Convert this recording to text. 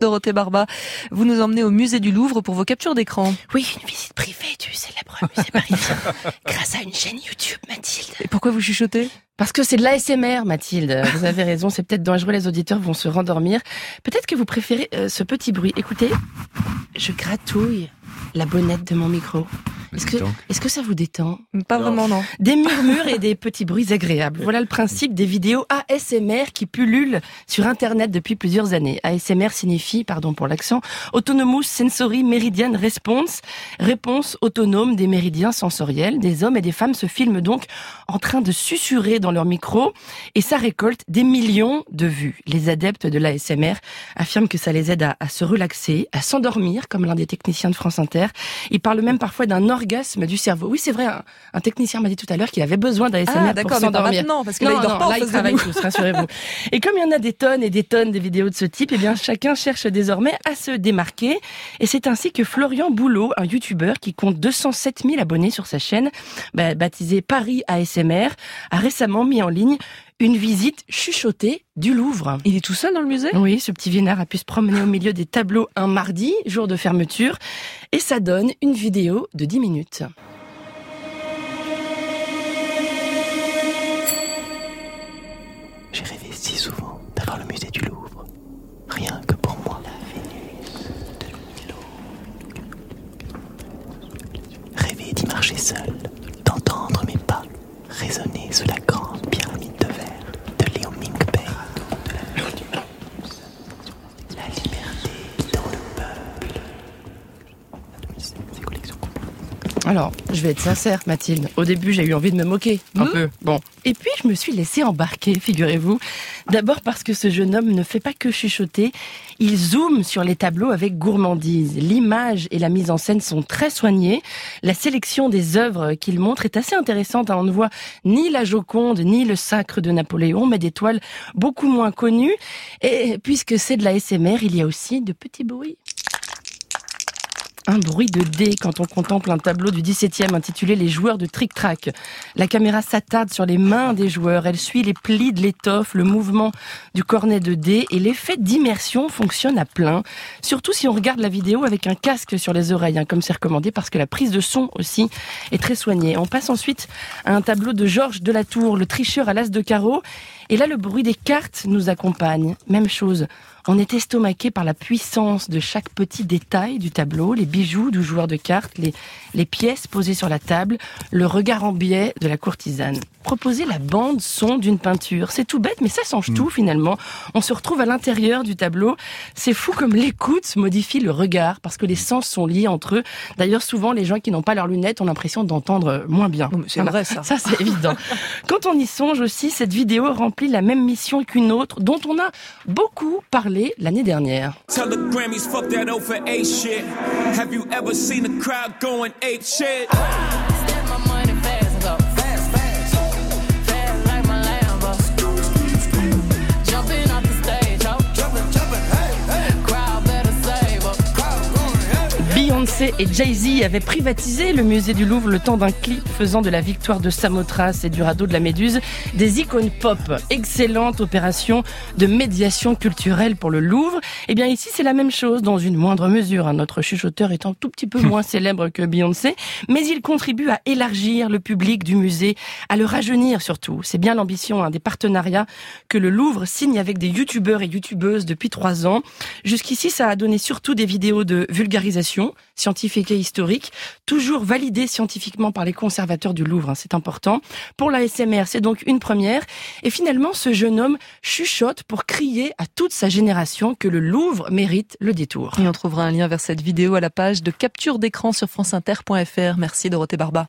Dorothée Barba, vous nous emmenez au musée du Louvre pour vos captures d'écran. Oui, une visite privée du célèbre musée parisien, grâce à une chaîne YouTube, Mathilde. Et pourquoi vous chuchotez ? Parce que c'est de l'ASMR, Mathilde. Vous avez raison, c'est peut-être dangereux, les auditeurs vont se rendormir. Peut-être que vous préférez ce petit bruit. Écoutez, je gratouille la bonnette de mon micro. Est-ce que ça vous détend ? Pas vraiment, non. Des murmures et des petits bruits agréables. Voilà le principe des vidéos ASMR qui pullulent sur Internet depuis plusieurs années. ASMR signifie, pardon pour l'accent, Autonomous Sensory Meridian Response, réponse autonome des méridiens sensoriels. Des hommes et des femmes se filment donc en train de susurrer dans leur micro et ça récolte des millions de vues. Les adeptes de l'ASMR affirment que ça les aide à se relaxer, à s'endormir, comme l'un des techniciens de France Inter. Ils parlent même parfois d'un orgasme du cerveau. Oui, c'est vrai, un technicien m'a dit tout à l'heure qu'il avait besoin d'ASMR pour s'endormir. Mais pas maintenant, parce que là, il dort pas en là, face il travaille de nous. tous, rassurez-vous. Et comme il y en a des tonnes et des tonnes de vidéos de ce type, eh bien, chacun cherche désormais à se démarquer. Et c'est ainsi que Florian Boulot, un youtubeur qui compte 207 000 abonnés sur sa chaîne, baptisé Paris ASMR, a récemment mis en ligne une visite chuchotée du Louvre. Il est tout seul dans le musée ? Oui, ce petit vénard a pu se promener au milieu des tableaux un mardi, jour de fermeture, et ça donne une vidéo de 10 minutes. J'ai rêvé si souvent d'avoir le musée du Louvre, rien que pour moi. Rêver d'y marcher seul, d'entendre mes pas résonner sous la grande pyramide de verre de Léo Mingpei. La liberté dans le peuple. Ces collections. Alors, je vais être sincère, Mathilde. Au début, j'ai eu envie de me moquer un peu. Bon. Et puis, je me suis laissée embarquer, figurez-vous. D'abord parce que ce jeune homme ne fait pas que chuchoter. Il zoome sur les tableaux avec gourmandise. L'image et la mise en scène sont très soignées. La sélection des œuvres qu'il montre est assez intéressante. On ne voit ni la Joconde, ni le Sacre de Napoléon, mais des toiles beaucoup moins connues. Et puisque c'est de la ASMR, il y a aussi de petits bruits. Un bruit de dés quand on contemple un tableau du XVIIe intitulé « Les joueurs de tric-trac ». La caméra s'attarde sur les mains des joueurs, elle suit les plis de l'étoffe, le mouvement du cornet de dés et l'effet d'immersion fonctionne à plein. Surtout si on regarde la vidéo avec un casque sur les oreilles, comme c'est recommandé, parce que la prise de son aussi est très soignée. On passe ensuite à un tableau de Georges Delatour, le tricheur à l'as de carreau. Et là, le bruit des cartes nous accompagne. Même chose. On est estomaqué par la puissance de chaque petit détail du tableau, les bijoux du joueur de cartes, les pièces posées sur la table, le regard en biais de la courtisane. Proposer la bande son d'une peinture, c'est tout bête, mais ça change tout finalement. On se retrouve à l'intérieur du tableau. C'est fou comme l'écoute modifie le regard, parce que les sens sont liés entre eux. D'ailleurs, souvent, les gens qui n'ont pas leurs lunettes ont l'impression d'entendre moins bien. C'est vrai, ça. Ça, c'est évident. Quand on y songe aussi, cette vidéo remplit la même mission qu'une autre, dont on a beaucoup parlé l'année dernière. Tell the Grammys, fuck that over 8 shit. Have you ever seen a crowd going ape shit? Step my money fast and go fast, fast, fast like my Lambo. Jumping off the stage, oh, jumping, hey, hey. Crowd better save up. Crowd going, hey. Beyoncé et Jay-Z avaient privatisé le musée du Louvre le temps d'un clip faisant de la victoire de Samothrace et du radeau de la Méduse des icônes pop. Excellente opération de médiation culturelle pour le Louvre. Eh bien ici c'est la même chose dans une moindre mesure. Notre chuchoteur est un tout petit peu moins célèbre que Beyoncé, mais il contribue à élargir le public du musée, à le rajeunir surtout. C'est bien l'ambition des partenariats que le Louvre signe avec des youtubeurs et youtubeuses depuis 3 ans. Jusqu'ici ça a donné surtout des vidéos de vulgarisation scientifique et historique, toujours validé scientifiquement par les conservateurs du Louvre, c'est important. Pour la ASMR, c'est donc une première. Et finalement, ce jeune homme chuchote pour crier à toute sa génération que le Louvre mérite le détour. Et on trouvera un lien vers cette vidéo à la page de capture d'écran sur franceinter.fr. Merci Dorothée Barba.